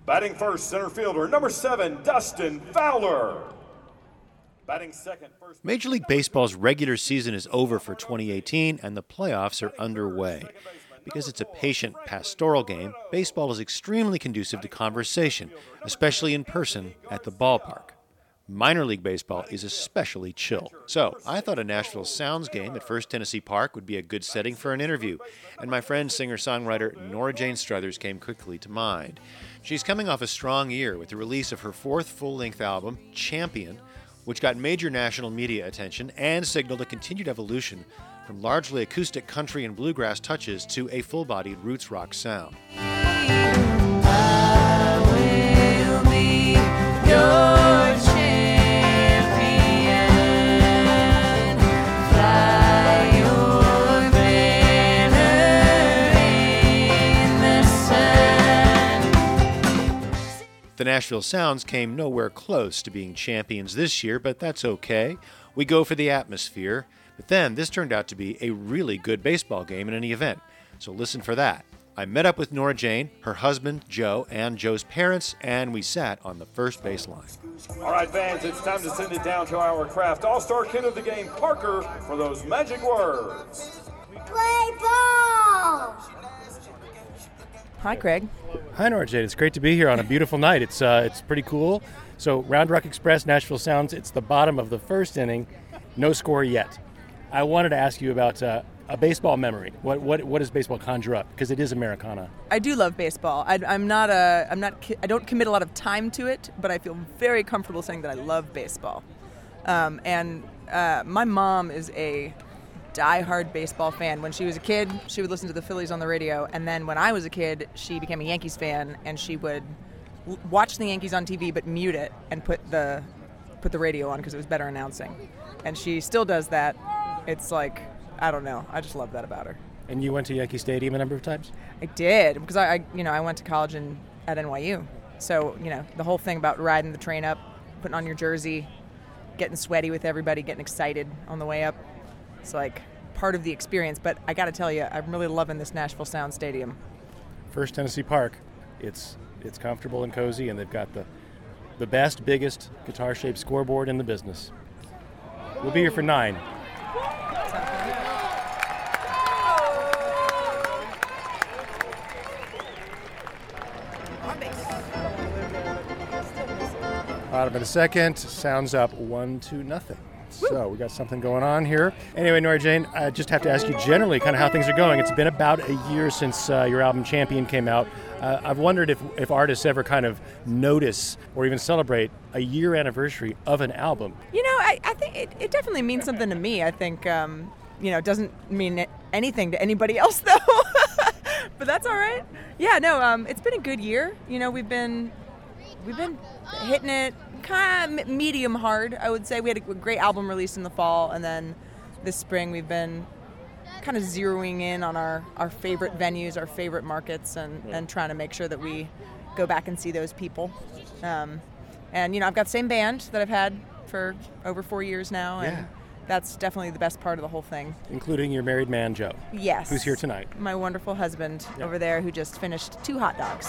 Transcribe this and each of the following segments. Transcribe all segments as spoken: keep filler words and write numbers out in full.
Batting first, center fielder, number seven, Dustin Fowler. Batting second, first. Major League Baseball's regular season is over for twenty eighteen, and the playoffs are underway. Because it's a patient, pastoral game, baseball is extremely conducive to conversation, especially in person at the ballpark. Minor League Baseball is especially chill. So I thought a Nashville Sounds game at First Tennessee Park would be a good setting for an interview, and my friend singer-songwriter Nora Jane Struthers came quickly to mind. She's coming off a strong year with the release of her fourth full-length album, Champion, which got major national media attention and signaled a continued evolution from largely acoustic country and bluegrass touches to a full-bodied roots rock sound. I will be your champion, fly your banner in the sun. The Nashville Sounds came nowhere close to being champions this year, but that's okay. We go for the atmosphere. But then this turned out to be a really good baseball game in any event. So listen for that. I met up with Nora Jane, her husband, Joe, and Joe's parents, and we sat on the first base line. All right, fans, it's time to send it down to our craft all-star kid of the game, Parker, for those magic words. Play ball! Hi, Craig. Hi, Nora Jane. It's great to be here on a beautiful night. It's uh, it's pretty cool. So Round Rock Express, Nashville Sounds, it's the bottom of the first inning. No score yet. I wanted to ask you about uh, a baseball memory. What what what does baseball conjure up? Because it is Americana. I do love baseball. I, I'm not a. I'm not. I don't commit a lot of time to it, but I feel very comfortable saying that I love baseball. Um, and uh, my mom is a diehard baseball fan. When she was a kid, she would listen to the Phillies on the radio, and then when I was a kid, she became a Yankees fan, and she would l- watch the Yankees on T V but mute it and put the put the radio on because it was better announcing. And she still does that. It's like, I don't know. I just love that about her. And you went to Yankee Stadium a number of times? I did, because I, I you know, I went to college in, at N Y U. So, you know, the whole thing about riding the train up, putting on your jersey, getting sweaty with everybody, getting excited on the way up. It's like part of the experience. But I got to tell you, I'm really loving this Nashville Sound Stadium. First Tennessee Park. It's it's comfortable and cozy, and they've got the the best, biggest guitar-shaped scoreboard in the business. We'll be here for nine. Bottom of the second, sounds up one to nothing. So we got something going on here. Anyway, Nora Jane, I just have to ask you generally kind of how things are going. It's been about a year since uh, your album Champion came out. Uh, I've wondered if, if artists ever kind of notice or even celebrate a year anniversary of an album. You know, I, I think it, it definitely means something to me. I think, um, you know, it doesn't mean anything to anybody else, though. But that's all right. Yeah, no, um, it's been a good year. You know, we've been we've been hitting it kind of medium hard, I would say. We had a great album release in the fall, and then this spring we've been kind of zeroing in on our, our favorite venues, our favorite markets, and, and trying to make sure that we go back and see those people. Um, and, you know, I've got the same band that I've had for over four years now, and Yeah. that's definitely the best part of the whole thing. Including your married man, Joe. Yes. Who's here tonight. My wonderful husband Yeah. over there who just finished two hot dogs.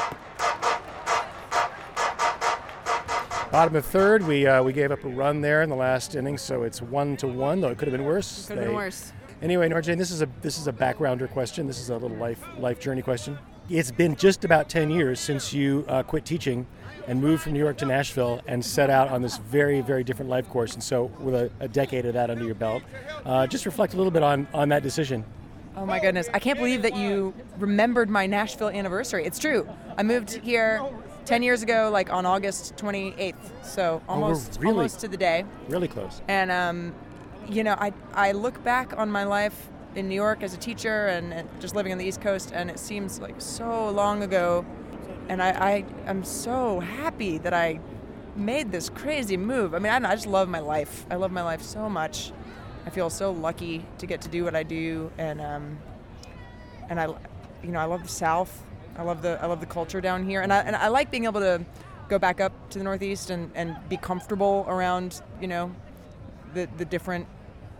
Bottom of third, we uh, we gave up a run there in the last inning, so it's one to one, though it could have been worse. Could have been They- worse. Anyway, Nora Jane, this is a this is a backgrounder question. This is a little life life journey question. It's been just about ten years since you uh, quit teaching and moved from New York to Nashville and set out on this very, very different life course. And so with a, a decade of that under your belt, uh, just reflect a little bit on, on that decision. Oh my goodness, I can't believe that you remembered my Nashville anniversary. It's true. I moved here ten years ago, like on August twenty-eighth, so almost really- almost to the day. Really close. And um, you know, I I look back on my life in New York as a teacher and, and just living on the East Coast, and it seems like so long ago. And I, I am so happy that I made this crazy move. I mean, I, don't know, I just love my life. I love my life so much. I feel so lucky to get to do what I do, and um, and I, you know, I love the South. I love the I love the culture down here, and I and I like being able to go back up to the Northeast and, and be comfortable around, you know, the the different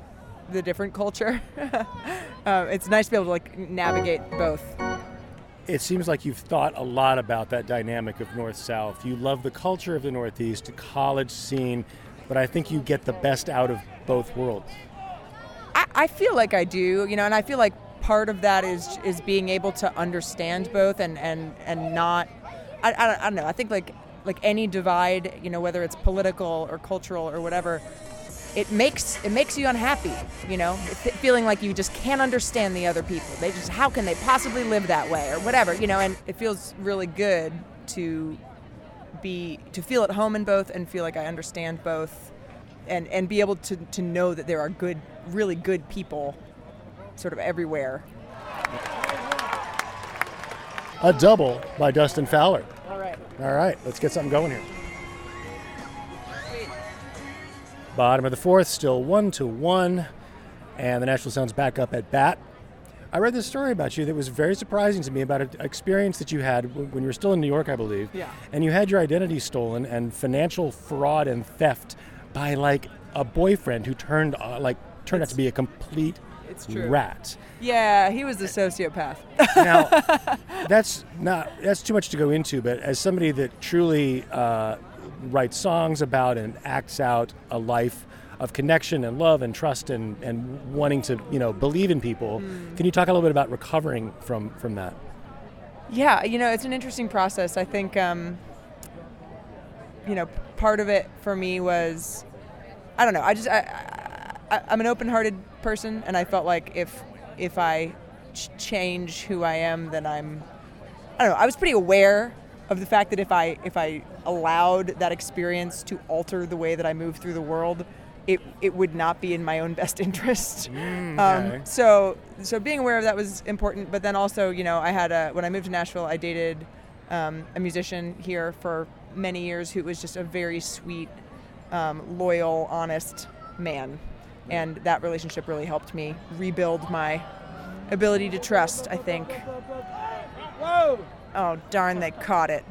the different culture. uh, it's nice to be able to like navigate both. it seems like you've thought a lot about that dynamic of North-South. You love the culture of the Northeast, the college scene, but I think you get the best out of both worlds. I, I feel like I do, you know, and I feel like part of that is is being able to understand both and, and, and not, I, I, I don't know, I think like like any divide, you know, whether it's political or cultural or whatever, it makes it makes you unhappy, you know, feeling like you just can't understand the other people. They just, how can they possibly live that way or whatever, you know, and it feels really good to be, to feel at home in both and feel like I understand both and, and be able to, to know that there are good, really good people sort of everywhere. A double by Dustin Fowler. All right. All right, let's get something going here. Bottom of the fourth, still one to one, and the Nashville Sound's back up at bat. I read this story about you that was very surprising to me about an experience that you had when you were still in New York, I believe. Yeah. And you had your identity stolen and financial fraud and theft by like a boyfriend who turned uh, like turned It's- out to be a complete It's true. rat. Yeah, he was a sociopath. Now, that's not that's too much to go into, but as somebody that truly uh, writes songs about and acts out a life of connection and love and trust and, and wanting to, you know, believe in people, mm. can you talk a little bit about recovering from, from that? Yeah, you know, it's an interesting process. I think, um, you know, part of it for me was, I don't know, I just, I, I, I'm an open-hearted person, and I felt like if if I ch- change who I am, then I'm, I don't know, I was pretty aware of the fact that if I if I allowed that experience to alter the way that I move through the world, it it would not be in my own best interest. Mm, okay. um, so so being aware of that was important. But then also, you know, I had a, when I moved to Nashville, I dated um, a musician here for many years who was just a very sweet, um, loyal, honest man. And that relationship really helped me rebuild my ability to trust, I think. Whoa! Oh, darn, they caught it.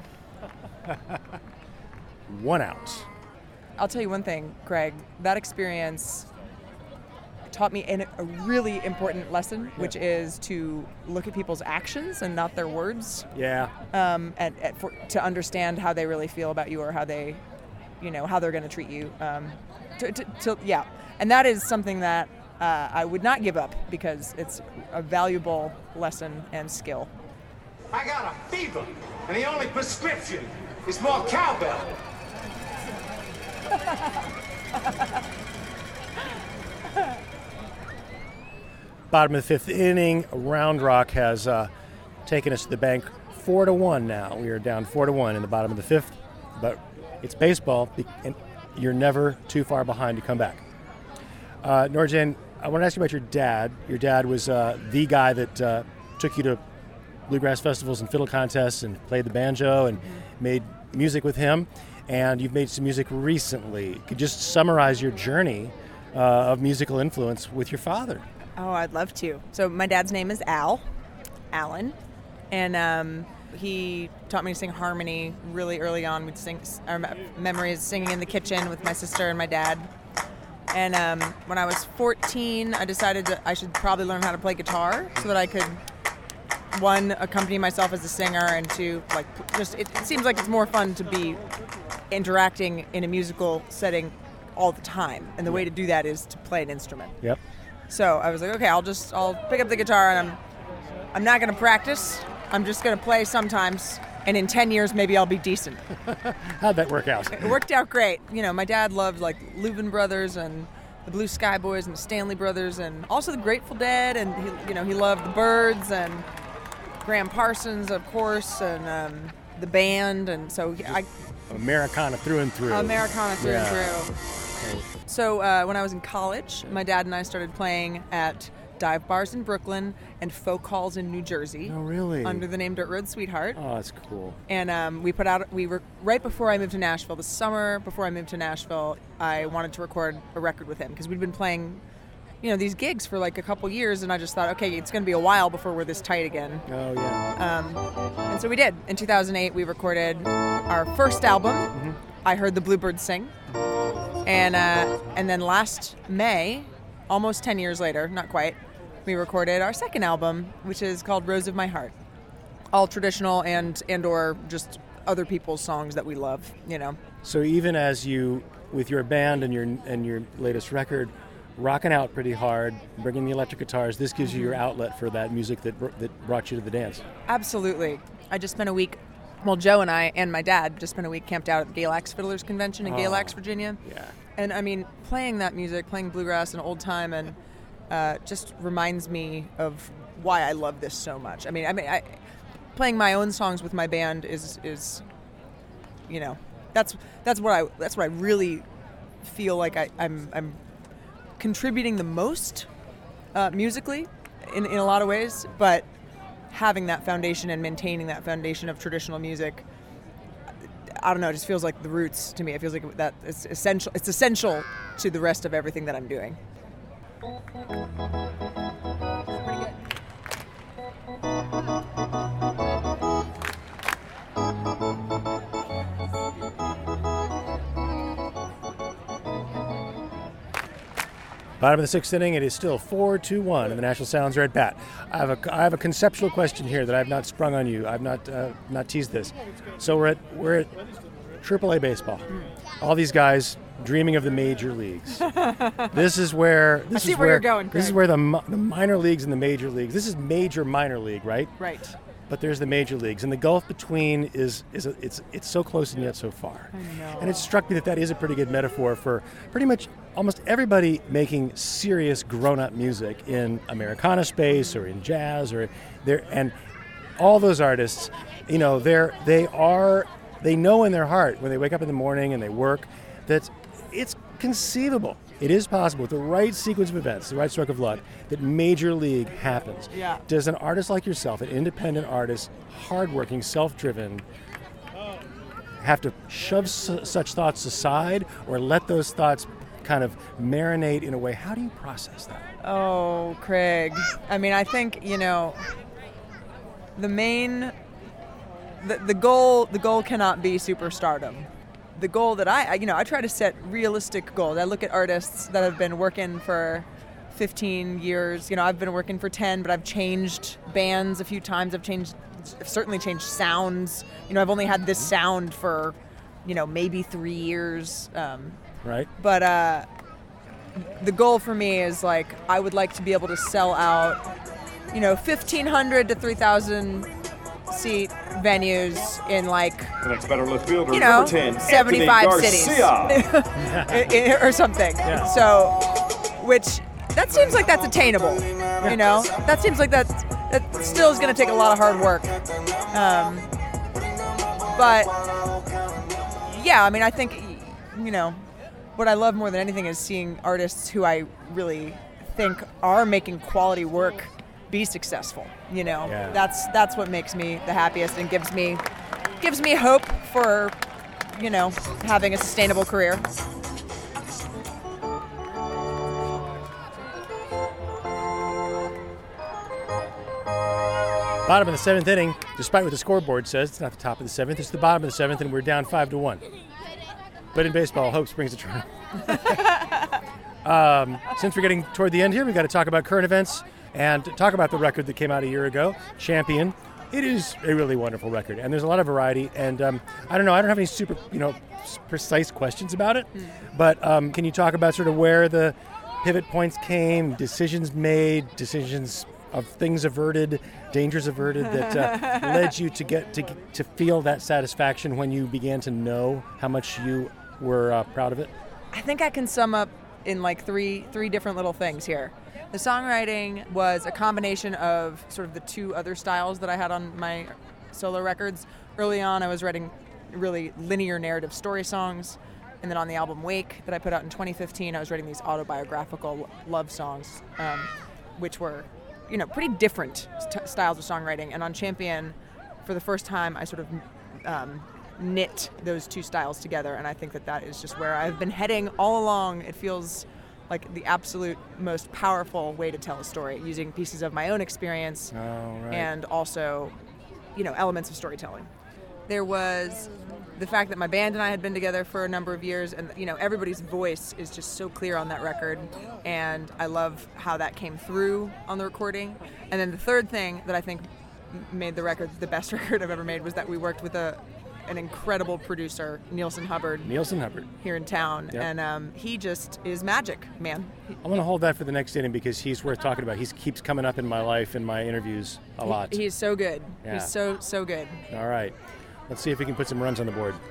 One out. I'll tell you one thing, Greg. That experience taught me in a really important lesson, which is to look at people's actions and not their words. Yeah. Um, and, and for, to understand how they really feel about you, or how they, you know, how they're going to treat you. Um, to, to, to, yeah. And that is something that uh, I would not give up, because it's a valuable lesson and skill. I got a fever, and the only prescription is more cowbell. Bottom of the fifth inning, Round Rock has uh, taken us to the bank four to one now. We are down four to one in the bottom of the fifth, but it's baseball, and you're never too far behind to come back. Uh, Norjane, I want to ask you about your dad. Your dad was uh, the guy that uh, took you to bluegrass festivals and fiddle contests and played the banjo and mm-hmm. made music with him. And you've made some music recently. Could you just summarize your journey uh, of musical influence with your father? Oh, I'd love to. So my dad's name is Al, Alan, and um, he taught me to sing harmony really early on. We'd sing, our memories singing in the kitchen with my sister and my dad. And um, when I was fourteen, I decided that I should probably learn how to play guitar so that I could, one, accompany myself as a singer, and two, like, just it, it seems like it's more fun to be interacting in a musical setting all the time. And the way to do that is to play an instrument. Yep. So I was like, okay, I'll just I'll pick up the guitar, and I'm I'm not going to practice. I'm just going to play sometimes. And in ten years, maybe I'll be decent. How'd that work out? It worked out great. You know, my dad loved like Louvin Brothers and the Blue Sky Boys and the Stanley Brothers, and also the Grateful Dead. And he, you know, he loved the Byrds and Graham Parsons, of course, and um, the band. And so he, I Americana through and through. Americana through yeah. and through. So uh, when I was in college, my dad and I started playing at dive bars in Brooklyn and folk halls in New Jersey. Oh, really? Under the name Dirt Road Sweetheart. Oh, that's cool. And um, we put out, we were, right before I moved to Nashville, the summer before I moved to Nashville, I wanted to record a record with him, because we'd been playing, you know, these gigs for like a couple years, and I just thought, okay, it's going to be a while before we're this tight again. Oh, yeah. Um, and so we did. In two thousand eight, we recorded our first album, mm-hmm. I Heard the Bluebirds Sing. And, uh, and then last May, almost ten years later, not quite, we recorded our second album, which is called Rose of My Heart. all traditional and and or just other people's songs that we love, you know. So even as you, with your band and your and your latest record, rocking out pretty hard, bringing the electric guitars, this gives you your outlet for that music that br- that brought you to the dance. Absolutely. I just spent a week, well, Joe and I and my dad just spent a week camped out at the Galax Fiddlers Convention in Oh, Galax, Virginia. Yeah. And I mean, playing that music, playing bluegrass and old time, and uh, just reminds me of why I love this so much. I mean, I mean, I, playing my own songs with my band is is, you know, that's that's what I that's what I really feel like I, I'm I'm contributing the most uh, musically in in a lot of ways, but having that foundation and maintaining that foundation of traditional music, I don't know, it just feels like the roots to me. It feels like that it's essential. It's essential to the rest of everything that I'm doing. Bottom of the sixth inning, it is still four two one, and the Nashville Sounds are at bat. I have a, I have a conceptual question here that I've not sprung on you. I've not uh, not teased this. So we're at we're at triple A baseball. All these guys dreaming of the major leagues. This is where this I see is where where you're going, This is Craig. where the mi- the minor leagues and the major leagues. This is major minor league, right? Right. But there's the major leagues, and the gulf between is is a, it's it's so close and yet so far. I know. And it struck me that that is a pretty good metaphor for pretty much almost everybody making serious grown-up music in Americana space or in jazz or there, and all those artists, you know, they're they are they know in their heart when they wake up in the morning and they work that it's conceivable. It is possible with the right sequence of events, the right stroke of luck, that major league happens. Yeah. Does an artist like yourself, an independent artist, hardworking, self-driven, have to shove su- such thoughts aside or let those thoughts kind of marinate in a way? How do you process that? Oh, Craig. I mean, I think, you know, the main, the, the goal, the goal cannot be superstardom. The goal that I, I, you know, I try to set realistic goals. I look at artists that have been working for fifteen years. You know, I've been working for ten, but I've changed bands a few times. I've changed, I've certainly changed sounds. You know, I've only had this sound for, you know, maybe three years. Um, Right? But uh, the goal for me is like I would like to be able to sell out, you know, fifteen hundred to three thousand seat venues in like, The next batter left fielder, you know, number ten, seventy-five Anthony cities Garcia. or something. Yeah. So, which that seems like that's attainable. You know, that seems like that's that still is going to take a lot of hard work. Um, but yeah, I mean, I think, you know, what I love more than anything is seeing artists who I really think are making quality work be successful. You know, Yeah. that's that's what makes me the happiest and gives me gives me hope for, you know, having a sustainable career. Bottom of the seventh inning, despite what the scoreboard says, it's not the top of the seventh, it's the bottom of the seventh, and we're down five to one. But in baseball, hope springs eternal. um, since we're getting toward the end here, we've got to talk about current events and talk about the record that came out a year ago, Champion. It is a really wonderful record, and there's a lot of variety. And um, I don't know, I don't have any super, you know, s- precise questions about it. But um, can you talk about sort of where the pivot points came, decisions made, decisions of things averted, dangers averted that uh, led you to get to to feel that satisfaction when you began to know how much you were uh, proud of it? I think I can sum up in like three three different little things here. The songwriting was a combination of sort of the two other styles that I had on my solo records. Early on, I was writing really linear narrative story songs, and then on the album Wake that I put out in twenty fifteen, I was writing these autobiographical love songs, um, which were, you know, pretty different st- styles of songwriting. And on Champion, for the first time, I sort of um, knit those two styles together, and I think that that is just where I've been heading all along. It feels like the absolute most powerful way to tell a story, using pieces of my own experience Oh, right. and also, you know, elements of storytelling. There was the fact that my band and I had been together for a number of years, and, you know, everybody's voice is just so clear on that record, and I love how that came through on the recording. And then the third thing that I think made the record the best record I've ever made was that we worked with a an incredible producer, Nielsen Hubbard. Nielsen Hubbard. Here in town. Yep. And um, he just is magic, man. He, I want to hold that for the next inning because he's worth talking about. He keeps coming up in my life, in my interviews, a lot. He, he's so good. Yeah. He's so, so good. All right. Let's see if we can put some runs on the board.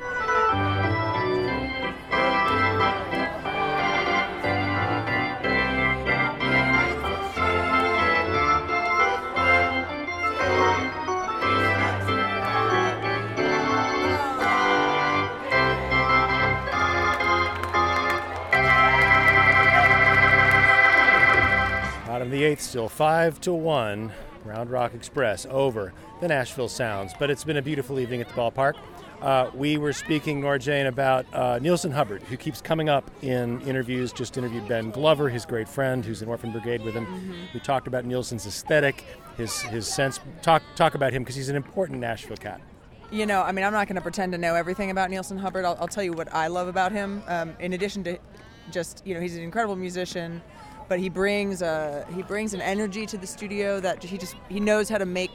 Bottom of the eighth, still five to one. Round Rock Express over the Nashville Sounds. But it's been a beautiful evening at the ballpark. Uh, we were speaking, Nora Jane, about uh, Nielsen Hubbard, who keeps coming up in interviews. Just interviewed Ben Glover, his great friend, who's in Orphan Brigade with him. Mm-hmm. We talked about Nielsen's aesthetic, his his sense. Talk talk about him because he's an important Nashville cat. You know, I mean, I'm not going to pretend to know everything about Nielsen Hubbard. I'll, I'll tell you what I love about him. Um, in addition to just, you know, he's an incredible musician. But he brings a he brings an energy to the studio that he just he knows how to make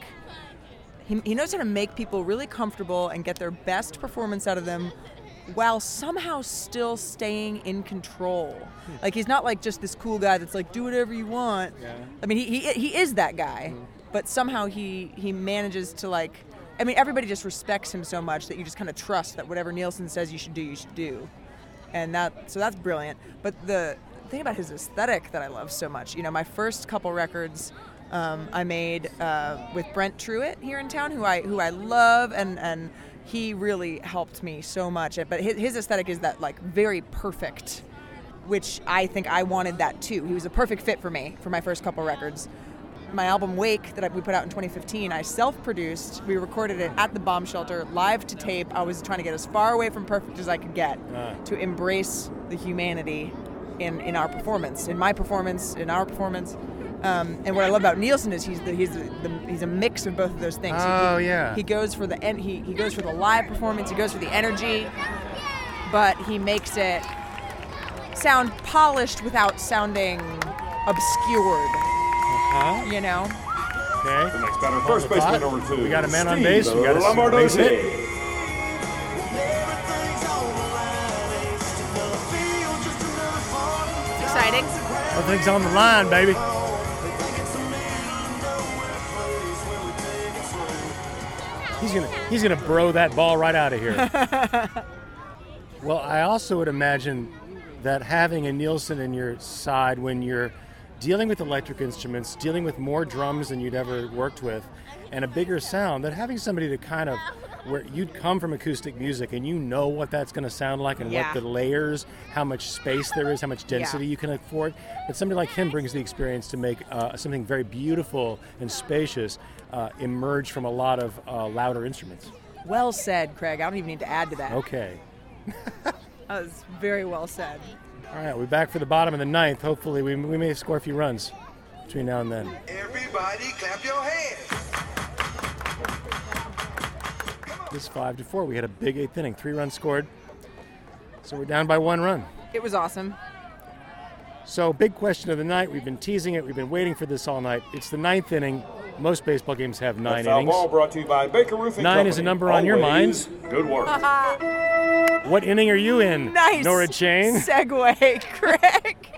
he, he knows how to make people really comfortable and get their best performance out of them while somehow still staying in control. Like he's not like just this cool guy that's like do whatever you want. Yeah. I mean he he, he is that guy, mm-hmm. but somehow he he manages to like I mean everybody just respects him so much that you just kind of trust that whatever Nielsen says you should do you should do, and that so that's brilliant. But the thing about his aesthetic that I love so much, you know, my first couple records um, I made uh, with Brent Truitt here in town, who I who I love, and, and he really helped me so much. But his, his aesthetic is that like very perfect, which I think I wanted that too. He was a perfect fit for me for my first couple records. My album Wake that we put out in twenty fifteen, I self-produced. We recorded it at the bomb shelter, live to tape. I was trying to get as far away from perfect as I could get uh. to embrace the humanity in, in our performance, in my performance, in our performance. Um, and what I love about Nielsen is he's the, he's the, the, he's a mix of both of those things. Oh he, yeah. He goes for the en- he he goes for the live performance. He goes for the energy, but he makes it sound polished without sounding obscured. Uh-huh. You know. Okay. The next batter, first baseman number two. We got a man Steve on base. We got a base hit. Exciting. Everything's on the line, baby. He's gonna he's gonna bro that ball right out of here. Well, I also would imagine that having a Nielsen in your side when you're dealing with electric instruments, dealing with more drums than you'd ever worked with, and a bigger sound, that having somebody to kind of, where you'd come from acoustic music and you know what that's going to sound like and yeah. what the layers, how much space there is, how much density yeah. you can afford. But somebody like him brings the experience to make uh, something very beautiful and spacious uh, emerge from a lot of uh, louder instruments. Well said, Craig. I don't even need to add to that. Okay. That was very well said. All right, we're back for the bottom of the ninth. Hopefully, we, we may score a few runs between now and then. Everybody clap your hands. This five to four. We had a big eighth inning, three runs scored. So we're down by one run. It was awesome. So big question of the night. We've been teasing it. We've been waiting for this all night. It's the ninth inning. Most baseball games have nine That's innings. Ball brought to you by Baker Roofing Nine Company. is a number on your Always mind. Good work. What inning are you in, Nice Nora Jane? Segue, Craig.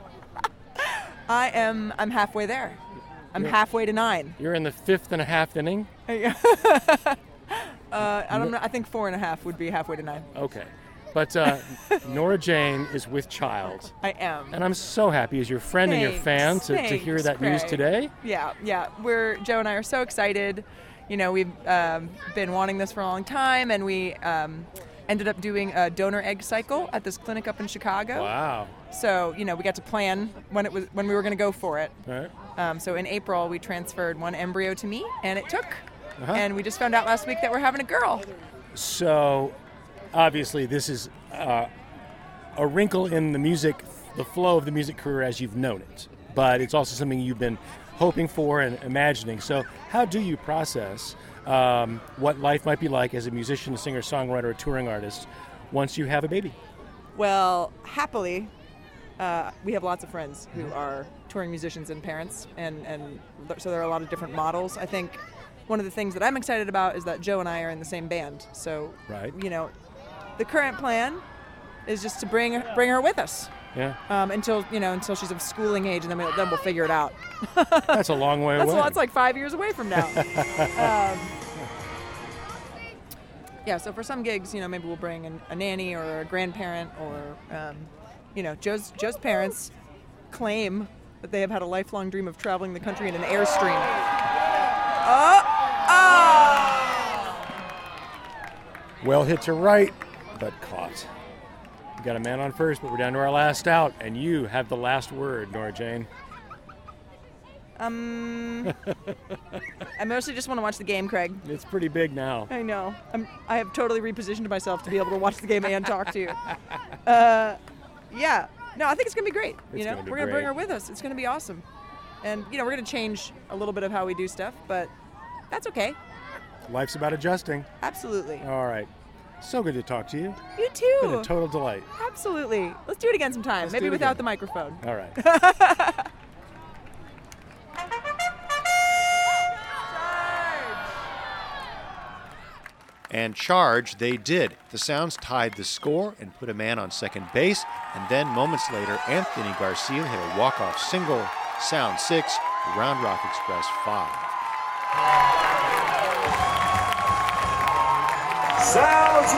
I am. I'm halfway there. I'm You're, halfway to nine. You're in the fifth and a half inning. uh, I don't know. I think four and a half would be halfway to nine. Okay, but uh, Nora Jane is with child. I am. And I'm so happy as your friend Thanks, and your fan to, thanks, to hear that Craig. news today. Yeah, yeah. We're Joe and I are so excited. You know, we've um, been wanting this for a long time, and we um, ended up doing a donor egg cycle at this clinic up in Chicago. Wow. So, you know, we got to plan when it was when we were going to go for it. All right. Um, so in April, we transferred one embryo to me, and it took. Uh-huh. And we just found out last week that we're having a girl. So, obviously, this is uh, a wrinkle in the music, the flow of the music career as you've known it. But it's also something you've been hoping for and imagining. So, how do you process um, what life might be like as a musician, a singer, songwriter, a touring artist once you have a baby? Well, happily, uh, we have lots of friends who are touring musicians and parents, and, and so there are a lot of different models. I think one of the things that I'm excited about is that Joe and I are in the same band. So, Right. you know, the current plan is just to bring bring her with us Yeah. um, until you know until she's of schooling age, and then we'll, then we'll figure it out. That's a long way That's away. that's like five years away from now. um, yeah. So for some gigs, you know, maybe we'll bring an, a nanny or a grandparent, or um, you know, Joe's Joe's parents claim that they have had a lifelong dream of traveling the country in an Airstream. Oh! Oh! Well hit to right, but caught. We got a man on first, but we're down to our last out, and you have the last word, Nora Jane. Um, I mostly just want to watch the game, Craig. It's pretty big now. I know. I'm, I have totally repositioned myself to be able to watch the game and talk to you. Uh, yeah. No, I think it's going to be great. It's you know, gonna be we're going to bring great. her with us. It's going to be awesome. And, you know, we're going to change a little bit of how we do stuff, but that's okay. Life's about adjusting. Absolutely. All right. So good to talk to you. You Been too. a total delight. Absolutely. Let's do it again sometime. Let's Maybe do it without again. the microphone. All right. And charge they did. The Sounds tied the score and put a man on second base, and then moments later, Anthony Garcia hit a walk-off single. Sound six, Round Rock Express five. Sounds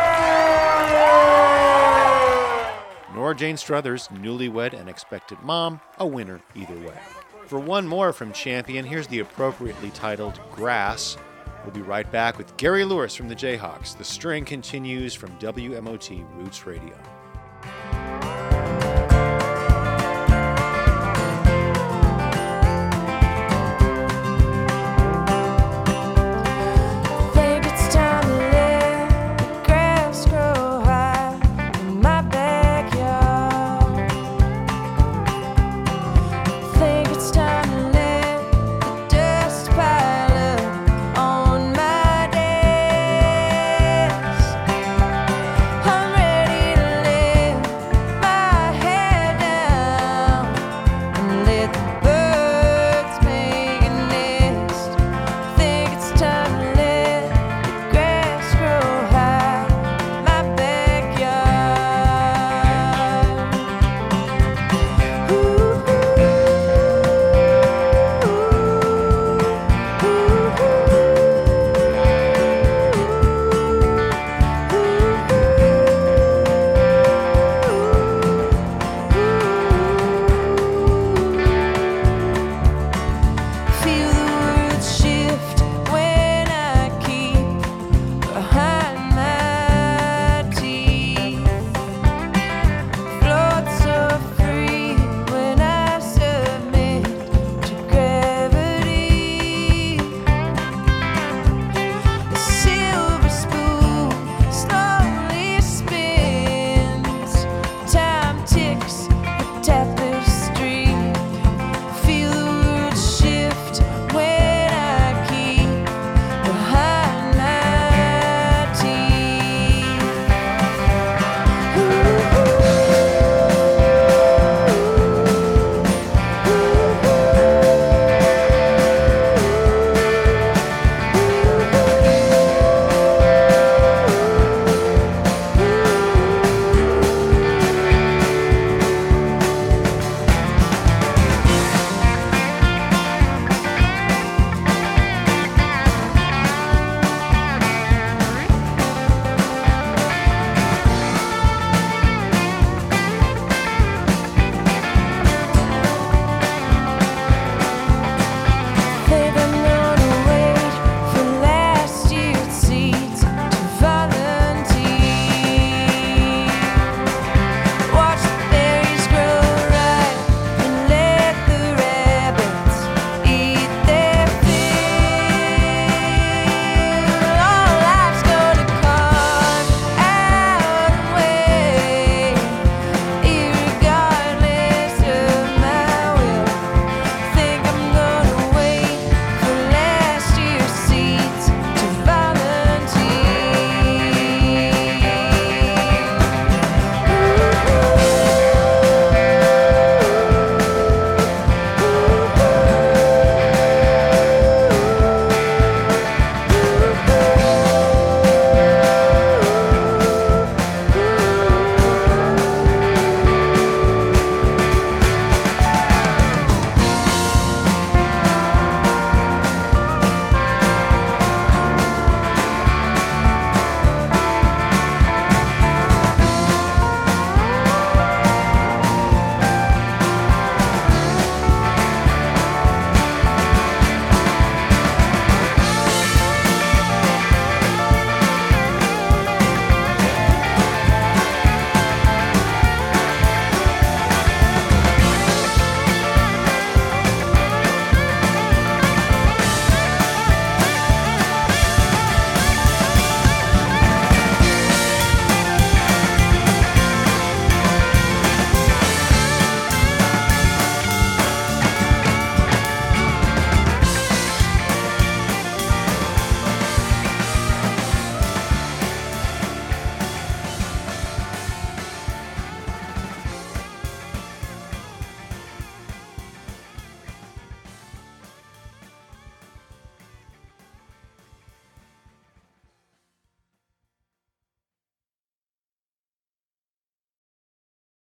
win! Nora Jane Struthers, newlywed and expectant mom, a winner either way. For one more from Champion, here's the appropriately titled Grass. We'll be right back with Gary Lewis from the Jayhawks. The String continues from W M O T Roots Radio.